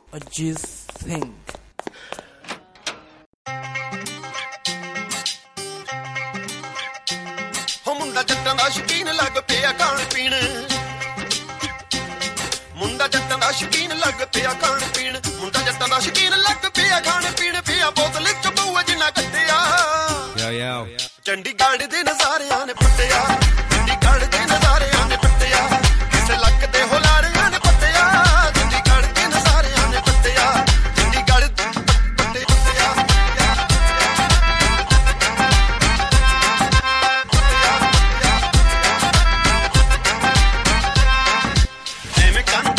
ਅਜੀਤ ਸਿੰਘ। ਹੋ ਮੁੰਡਾ ਜੱਟਾਂ ਦਾ ਸ਼ੌਕੀਨ ਲੱਗ ਪਿਆ ਖਾਣ ਪੀਣ, ਮੁੰਡਾ ਜੱਟਾਂ ਦਾ ਸ਼ੌਕੀਨ ਲੱਗ ਪਿਆ ਖਾਣ ਪੀਣ, ਮੁੰਡਾ ਜੱਟਾਂ ਦਾ ਸ਼ੌਕੀਨ ਲੱਗ ਪਿਆ ਖਾਣ ਪੀਣ, ਪਿਆ ਬੋਤਲ ਚ ਬਊਆ ਜਿੰਨਾ ਕੱਢਿਆ। ਚੰਡੀਗੜ੍ਹ ਦੇ ਨਜ਼ਾਰਿਆਂ ਨੇ ਪੱਟਿਆ, ਚੰਡੀਗੜ੍ਹ ਦੇ ਨਜ਼ਾਰਿਆਂ ਨੇ ਪੱਟਿਆ, ਕਿਸੇ ਲੱਕ ਦੇ ਹੁਲਾਰਿਆਂ ਨੇ ਪੱਟਿਆ, ਚੰਡੀਗੜ੍ਹ ਦੇ ਨਜ਼ਾਰਿਆਂ ਨੇ ਪੱਟਿਆ, ਚੰਡੀਗੜ੍ਹ ਪੱਟੇ ਪੱਟਿਆ। ਐਵੇਂ ਕੰਨ